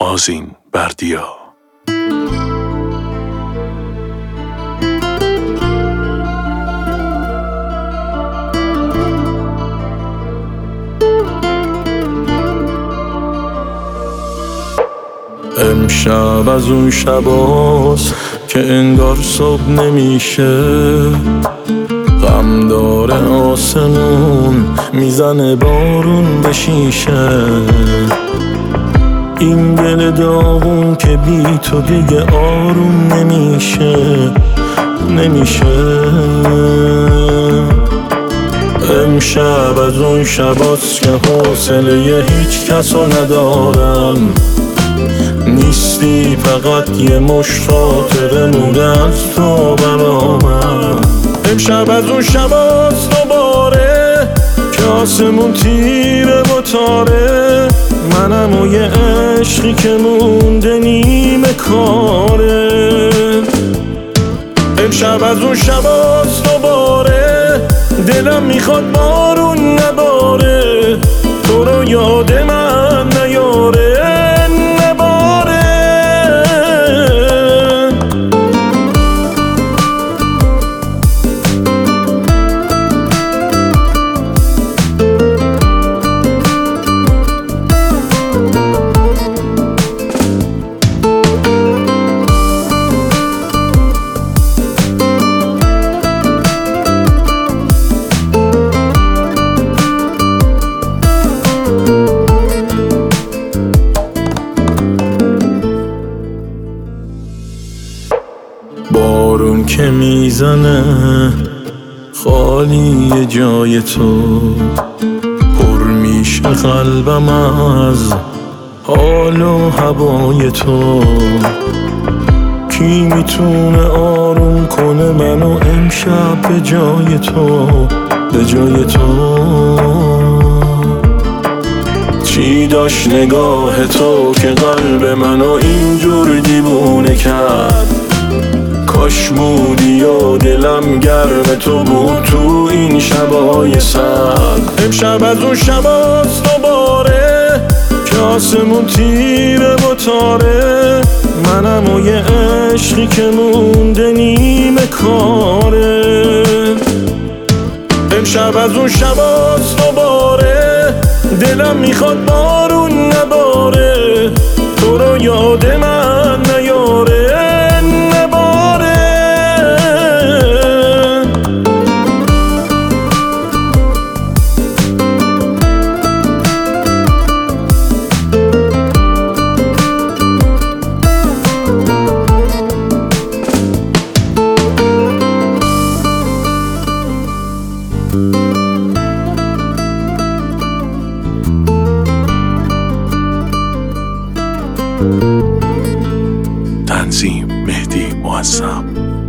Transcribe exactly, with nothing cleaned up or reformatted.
آذین بردیا. امشب از اون شباست که انگار صبح نمیشه، غم داره آسمون، میزنه بارون به شیشه. این دل داغون که بی تو دیگه آروم نمیشه نمیشه. امشب از اون شباست که حوصله هیچ کسو ندارم، نیستی فقط یه مشت خاطره مونده از تو برامم. امشب از اون شباست دوباره که آسمون تیره و تاره، منم و یه عشقی که مونده نیمه کاره. امشب از اون شباست دوباره دلم میخواد بارون نباره، تو رو یاد من نیاره نباره. بارون که میزنه خالی جای تو، پر میشه قلبم از حال و هوای تو. کی میتونه آروم کنه منو امشب به جای تو به جای تو؟ چی داشت نگاه تو که قلب منو اینجور دیوونه کرد؟ کاش بودی و دلم گرم تو بود تو این شبای سرد. امشب از اون شباست دوباره که آسمون تیره و تاره، منم و یه عشقی که مونده نیمه کاره. امشب از اون شباست دوباره دلم میخواد بارون نباره، تو رو یاد من نیاره نباره. تنظیم مهدی معظم.